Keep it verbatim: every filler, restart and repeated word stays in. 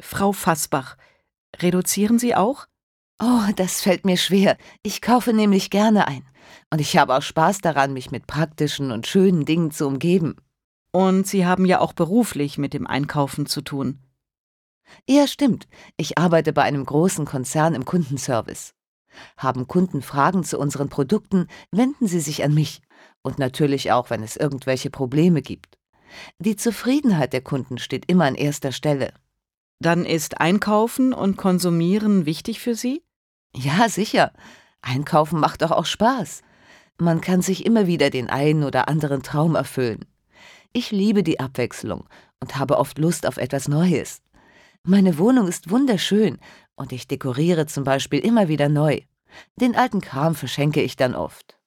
Frau Fassbach, reduzieren Sie auch? Oh, das fällt mir schwer. Ich kaufe nämlich gerne ein. Und ich habe auch Spaß daran, mich mit praktischen und schönen Dingen zu umgeben. Und Sie haben ja auch beruflich mit dem Einkaufen zu tun. Ja, stimmt. Ich arbeite bei einem großen Konzern im Kundenservice. Haben Kunden Fragen zu unseren Produkten, wenden sie sich an mich. Und natürlich auch, wenn es irgendwelche Probleme gibt. Die Zufriedenheit der Kunden steht immer an erster Stelle. Dann ist Einkaufen und Konsumieren wichtig für Sie? Ja, sicher. Einkaufen macht doch auch Spaß. Man kann sich immer wieder den einen oder anderen Traum erfüllen. Ich liebe die Abwechslung und habe oft Lust auf etwas Neues. Meine Wohnung ist wunderschön und ich dekoriere zum Beispiel immer wieder neu. Den alten Kram verschenke ich dann oft.